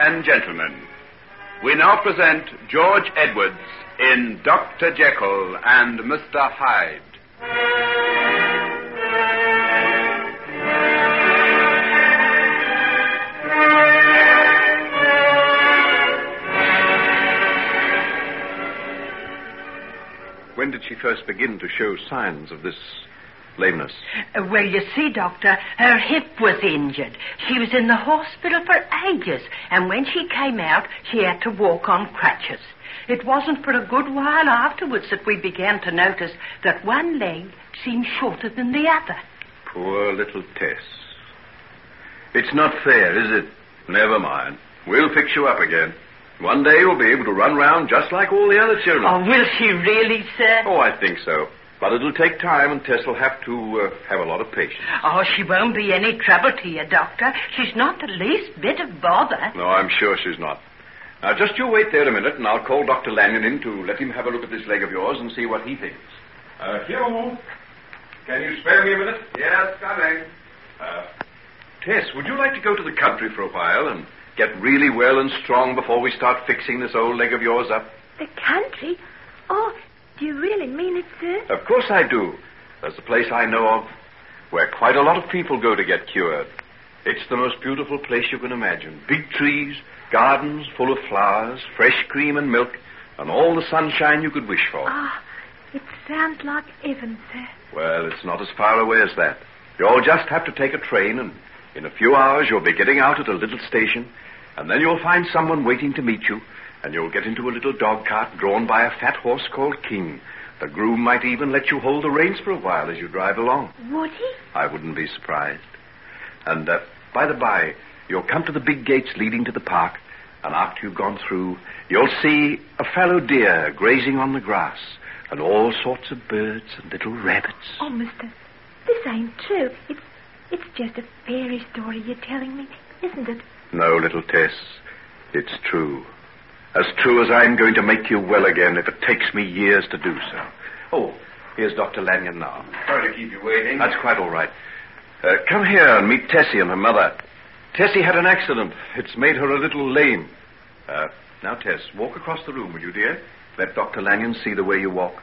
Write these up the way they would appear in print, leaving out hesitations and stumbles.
and gentlemen, we now present George Edwards in Dr. Jekyll and Mr. Hyde. When did she first begin to show signs of this lameness? Well, you see, Doctor, her hip was injured. She was in the hospital for ages, and when she came out, she had to walk on crutches. It wasn't for a good while afterwards that we began to notice that one leg seemed shorter than the other. Poor little Tess. It's not fair, is it? Never mind. We'll fix you up again. One day you'll be able to run round just like all the other children. Oh, will she really, sir? Oh, I think so. But it'll take time, and Tess will have to have a lot of patience. Oh, she won't be any trouble to you, Doctor. She's not the least bit of bother. No, I'm sure she's not. Now, just you wait there a minute, and I'll call Dr. Lanyon in to let him have a look at this leg of yours and see what he thinks. Hugh, can you spare me a minute? Yes, coming. Tess, would you like to go to the country for a while and get really well and strong before we start fixing this old leg of yours up? The country? Oh, do you really mean it, sir? Of course I do. There's a place I know of where quite a lot of people go to get cured. It's the most beautiful place you can imagine. Big trees, gardens full of flowers, fresh cream and milk, and all the sunshine you could wish for. Ah, it sounds like heaven, sir. Well, it's not as far away as that. You'll just have to take a train, and in a few hours you'll be getting out at a little station, and then you'll find someone waiting to meet you, and you'll get into a little dog cart drawn by a fat horse called King. The groom might even let you hold the reins for a while as you drive along. Would he? I wouldn't be surprised. And, by the by, you'll come to the big gates leading to the park, and after you've gone through, you'll see a fallow deer grazing on the grass, and all sorts of birds and little rabbits. Oh, mister, this ain't true. It's just a fairy story you're telling me, isn't it? No, little Tess, it's true. As true as I'm going to make you well again if it takes me years to do so. Oh, here's Dr. Lanyon now. Sorry to keep you waiting. That's quite all right. Come here and meet Tessie and her mother. Tessie had an accident. It's made her a little lame. Now, Tess, walk across the room, will you, dear? Let Dr. Lanyon see the way you walk.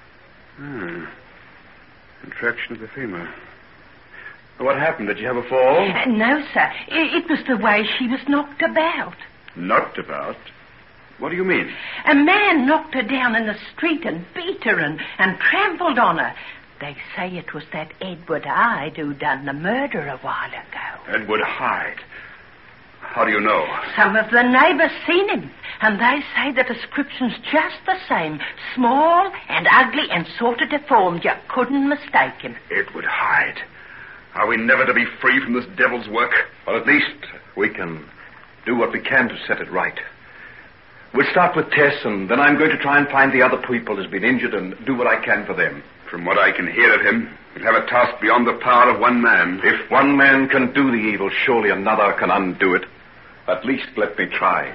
Contraction of the femur. What happened? Did you have a fall? No, sir. It was the way she was knocked about. Knocked about? What do you mean? A man knocked her down in the street and beat her and trampled on her. They say it was that Edward Hyde who done the murder a while ago. Edward Hyde? How do you know? Some of the neighbors seen him, and they say the description's just the same. Small and ugly and sort of deformed. You couldn't mistake him. Edward Hyde. Are we never to be free from this devil's work? Well, at least we can do what we can to set it right. We'll start with Tess, and then I'm going to try and find the other people who's been injured and do what I can for them. From what I can hear of him, he'll have a task beyond the power of one man. If one man can do the evil, surely another can undo it. At least let me try.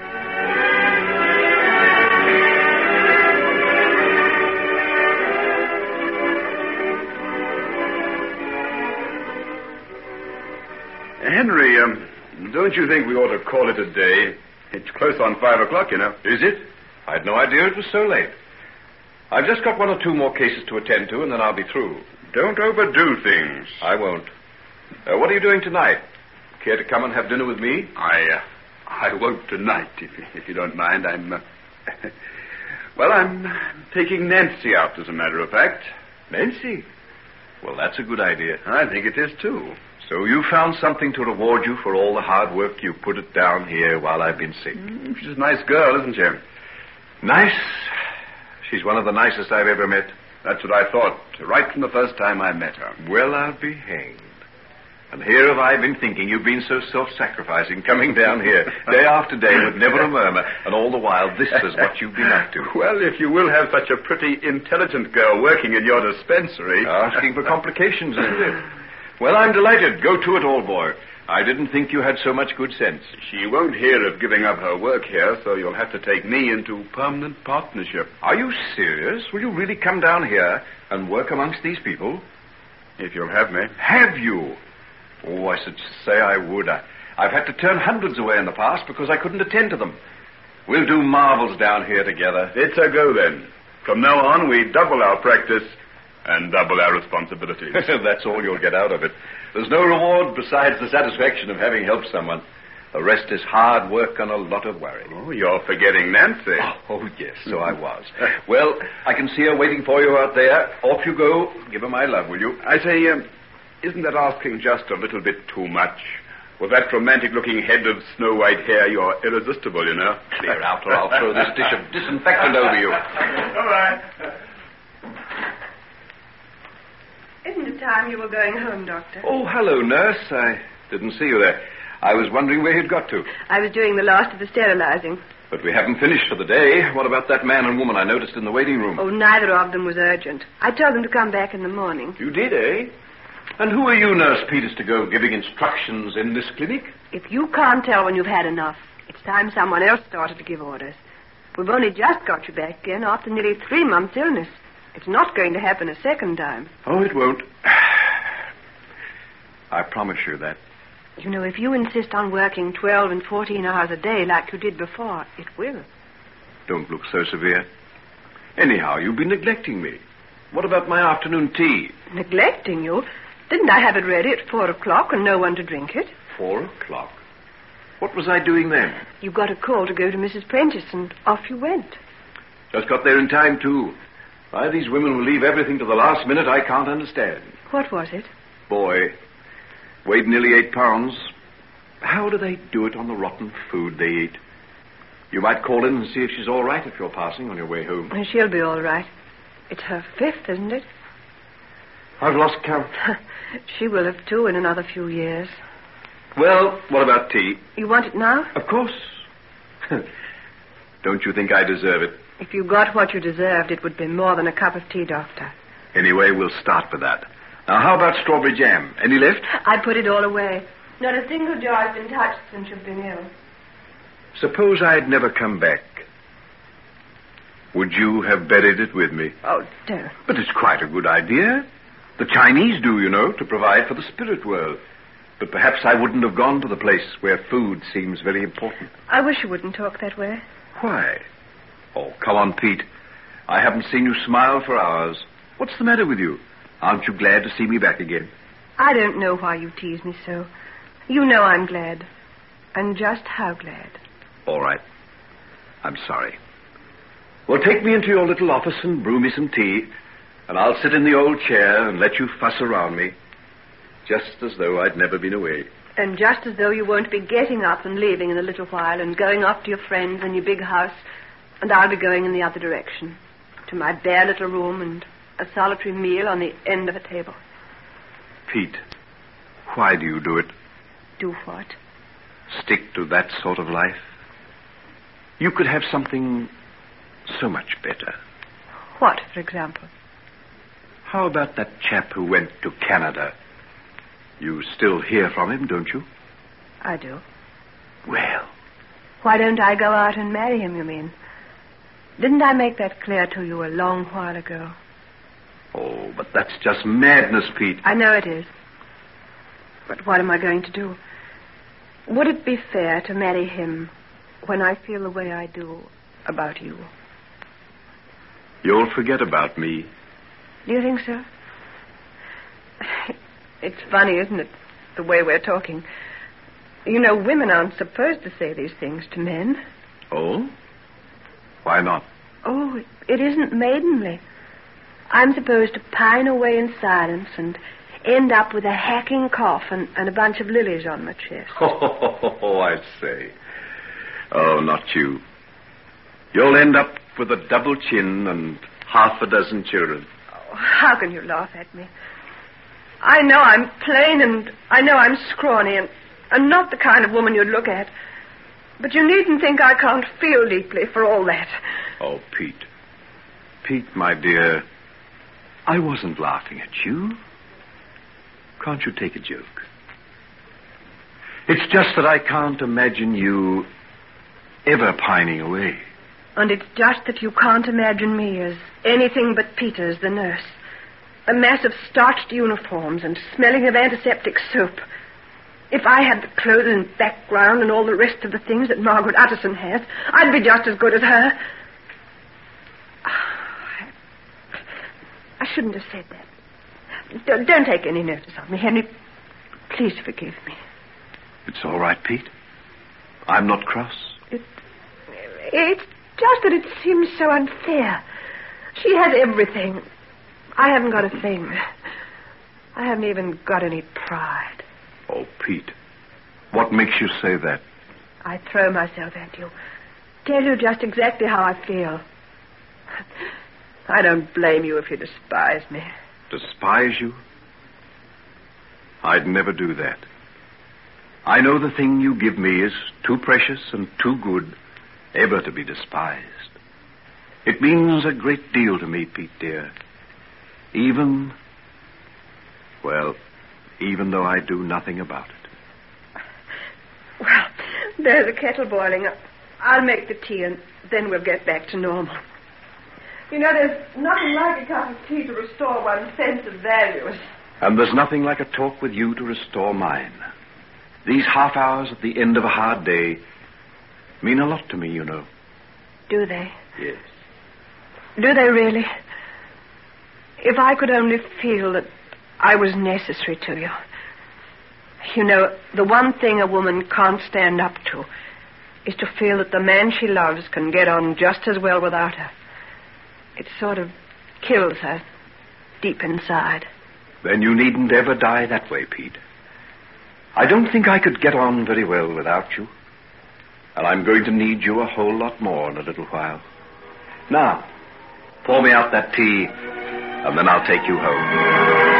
Henry, don't you think we ought to call it a day? It's close on 5 o'clock, you know. Is it? I'd no idea it was so late. I've just got one or two more cases to attend to, and then I'll be through. Don't overdo things. I won't. What are you doing tonight? Care to come and have dinner with me? I won't tonight, if you don't mind. I'm taking Nancy out, as a matter of fact. Nancy? Well, that's a good idea. I think it is, too. So you found something to reward you for all the hard work you put it down here while I've been sick. She's a nice girl, isn't she? Nice? She's one of the nicest I've ever met. That's what I thought, right from the first time I met her. Well, I'll be hanged. And here have I been thinking you've been so self-sacrificing, coming down here day after day with never a murmur, and all the while this is what you've been up to. Well, if you will have such a pretty intelligent girl working in your dispensary... Asking for complications, isn't it? Well, I'm delighted. Go to it, old boy. I didn't think you had so much good sense. She won't hear of giving up her work here, so you'll have to take me into permanent partnership. Are you serious? Will you really come down here and work amongst these people? If you'll have me. Have you? Oh, I should say I would. I've had to turn hundreds away in the past because I couldn't attend to them. We'll do marvels down here together. It's a go, then. From now on, we double our practice and double our responsibilities. That's all you'll get out of it. There's no reward besides the satisfaction of having helped someone. The rest is hard work and a lot of worry. Oh, you're forgetting Nancy. Oh, yes, so I was. Well, I can see her waiting for you out there. Off you go. Give her my love, will you? I say, isn't that asking just a little bit too much? With that romantic-looking head of snow-white hair, you're irresistible, you know. Clear out or I'll throw this dish of disinfectant over you. All right. Isn't it time you were going home, Doctor? Oh, hello, nurse. I didn't see you there. I was wondering where you'd got to. I was doing the last of the sterilizing. But we haven't finished for the day. What about that man and woman I noticed in the waiting room? Oh, neither of them was urgent. I told them to come back in the morning. You did, eh? And who are you, Nurse Peters, to go giving instructions in this clinic? If you can't tell when you've had enough, it's time someone else started to give orders. We've only just got you back again after nearly 3 months' illness. It's not going to happen a second time. Oh, it won't. I promise you that. You know, if you insist on working 12 and 14 hours a day like you did before, it will. Don't look so severe. Anyhow, you've been neglecting me. What about my afternoon tea? Neglecting you? Didn't I have it ready at 4 o'clock and no one to drink it? 4 o'clock? What was I doing then? You got a call to go to Mrs. Prentice and off you went. Just got there in time, too. Why these women will leave everything to the last minute, I can't understand. What was it? Boy, weighed nearly 8 pounds. How do they do it on the rotten food they eat? You might call in and see if she's all right if you're passing on your way home. She'll be all right. It's her 5th, isn't it? I've lost count. She will have, too, in another few years. Well, what about tea? You want it now? Of course. Don't you think I deserve it? If you got what you deserved, it would be more than a cup of tea, Doctor. Anyway, we'll start with that. Now, how about strawberry jam? Any left? I put it all away. Not a single jar has been touched since you've been ill. Suppose I'd never come back. Would you have buried it with me? Oh, don't. But it's quite a good idea. The Chinese do, you know, to provide for the spirit world. But perhaps I wouldn't have gone to the place where food seems very important. I wish you wouldn't talk that way. Why? Oh, come on, Pete. I haven't seen you smile for hours. What's the matter with you? Aren't you glad to see me back again? I don't know why you tease me so. You know I'm glad. And just how glad. All right. I'm sorry. Well, take me into your little office and brew me some tea, and I'll sit in the old chair and let you fuss around me, just as though I'd never been away. And just as though you won't be getting up and leaving in a little while and going off to your friends in your big house, and I'll be going in the other direction, to my bare little room and a solitary meal on the end of a table. Pete, why do you do it? Do what? Stick to that sort of life? You could have something so much better. What, for example? How about that chap who went to Canada? You still hear from him, don't you? I do. Well. Why don't I go out and marry him, you mean? Didn't I make that clear to you a long while ago? Oh, but that's just madness, Pete. I know it is. But what am I going to do? Would it be fair to marry him when I feel the way I do about you? You'll forget about me. Do you think so? It's funny, isn't it, the way we're talking? You know, women aren't supposed to say these things to men. Oh? Why not? Oh, it isn't maidenly. I'm supposed to pine away in silence and end up with a hacking cough and a bunch of lilies on my chest. Oh, I say. Oh, not you. You'll end up with a double chin and half a dozen children. Oh, how can you laugh at me? I know I'm plain and I know I'm scrawny and not the kind of woman you'd look at. But you needn't think I can't feel deeply for all that. Oh, Pete. Pete, my dear, I wasn't laughing at you. Can't you take a joke? It's just that I can't imagine you ever pining away. And it's just that you can't imagine me as anything but Peters, the nurse. A mess of starched uniforms and smelling of antiseptic soap. If I had the clothes and background and all the rest of the things that Margaret Utterson has, I'd be just as good as her. I shouldn't have said that. Don't take any notice of me, Henry. Please forgive me. It's all right, Pete. I'm not cross. It's just that it seems so unfair. She has everything. I haven't got a thing. I haven't even got any pride. Oh, Pete, what makes you say that? I throw myself at you. Tell you just exactly how I feel. I don't blame you if you despise me. Despise you? I'd never do that. I know the thing you give me is too precious and too good ever to be despised. It means a great deal to me, Pete, dear. Even though I do nothing about it. Well, there's a kettle boiling. I'll make the tea and then we'll get back to normal. You know, there's nothing like a cup of tea to restore one's sense of values. And there's nothing like a talk with you to restore mine. These half hours at the end of a hard day mean a lot to me, you know. Do they? Yes. Do they really? If I could only feel that I was necessary to you. You know, the one thing a woman can't stand up to is to feel that the man she loves can get on just as well without her. It sort of kills her deep inside. Then you needn't ever die that way, Pete. I don't think I could get on very well without you. And I'm going to need you a whole lot more in a little while. Now, pour me out that tea, and then I'll take you home.